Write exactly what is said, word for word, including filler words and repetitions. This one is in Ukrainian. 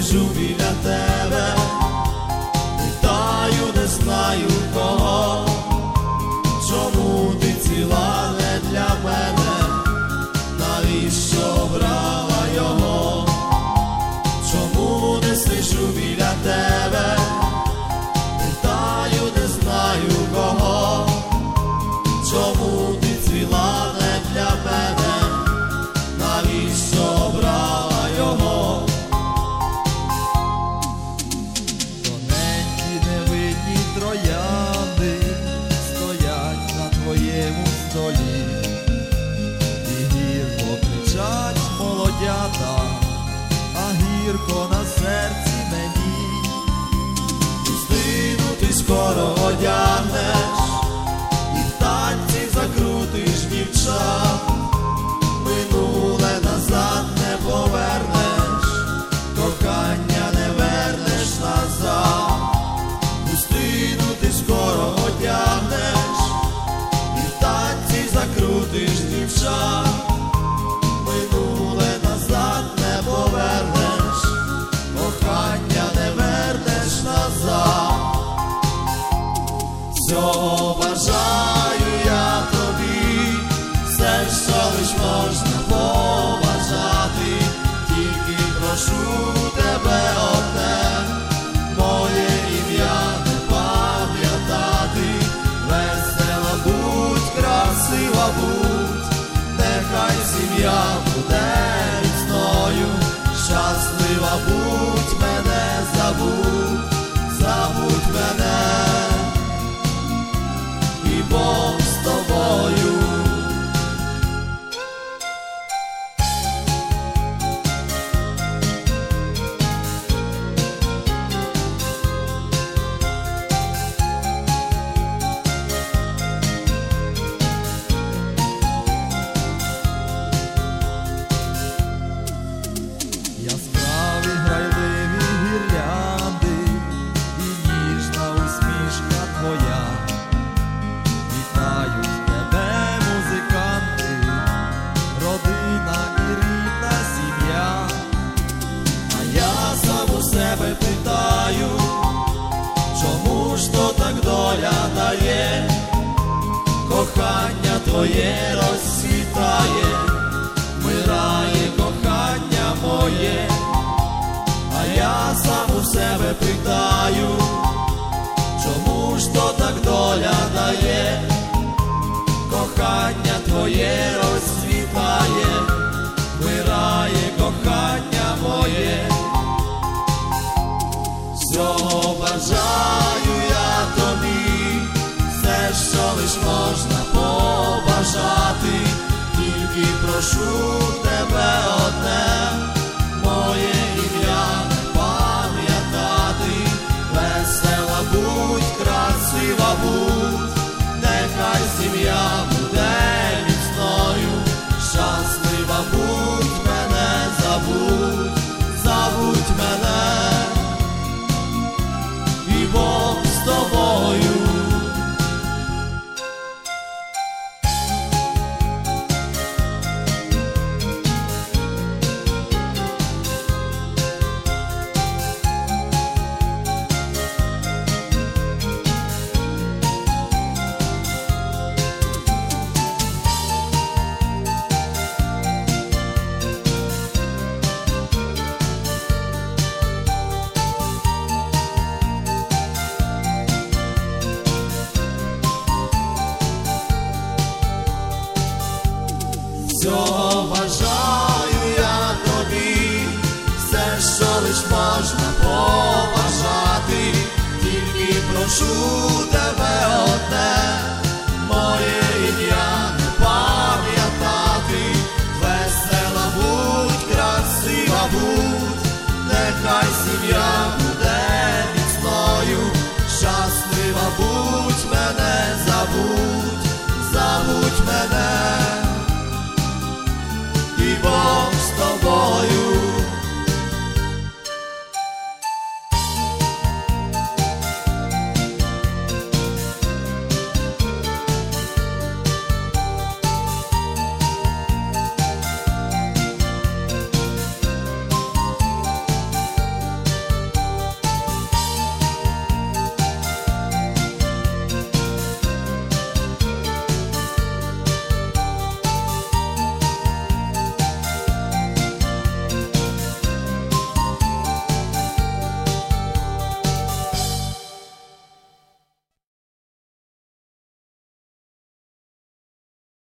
сижу біля тебе, питаю, не знаю кого, чому ти ціла не для мене, навіщо обрала його, чому не сижу біля тебе, питаю, не знаю кого, чому ти цвіла не для мене, навіщо обрала його. Тоненькі невидні троянди стоять на твоєму столі, і гірко кричать молодята, а гірко на серці мені. Хустину ти скоро одягнеш, і в танці закрутиш дівчат, минуле назад не повернеш, кохання не вернеш назад. Хустину ти скоро одягнеш, і в танці закрутиш дівчат, минуле назад не повернеш, кохання не вернеш назад. Всього бажаю я тобі, все, що лиш можна побажати, тільки прошу тебе одне, моє ім'я не пам'ятати. Весела будь, красива будь, нехай сім'я буде міцною, щаслива будь, мене забудь, забудь мене, і Бог з тобою. Яскраві грайливі гірлянди і ніжна усмішка твоя, вітають тебе музиканти, родина і рідна сім'я. А я сам у себе питаю, чому ж то так доля дає, кохання твоє розцвітає, вмирає кохання моє. А я сам у себе питаю, чому ж то так доля дає, кохання твоє розцвітає, вмирає кохання моє. Всього бажаю я тобі, все, що лиш можна побажати, тільки прошу тебе одне, моє ім'я не пам'ятати. Весела будь, красива будь, нехай сім'я буде міцною, щаслива будь, мене забудь, забудь мене, і Бог з тобою. Всього бажаю я тобі, все, що лиш можна побажати, тільки прошу тебе